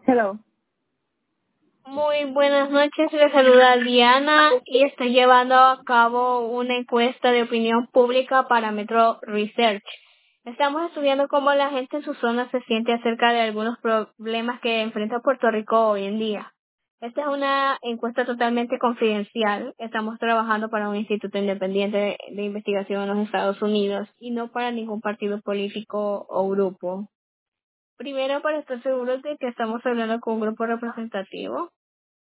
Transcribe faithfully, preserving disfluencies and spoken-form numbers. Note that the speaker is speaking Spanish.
Hello. Muy buenas noches, les saluda Diana y estoy llevando a cabo una encuesta de opinión pública para Metro Research. Estamos estudiando cómo la gente en su zona se siente acerca de algunos problemas que enfrenta Puerto Rico hoy en día. Esta es una encuesta totalmente confidencial. Estamos trabajando para un instituto independiente de investigación en los Estados Unidos y no para ningún partido político o grupo. Primero, para estar seguros de que estamos hablando con un grupo representativo.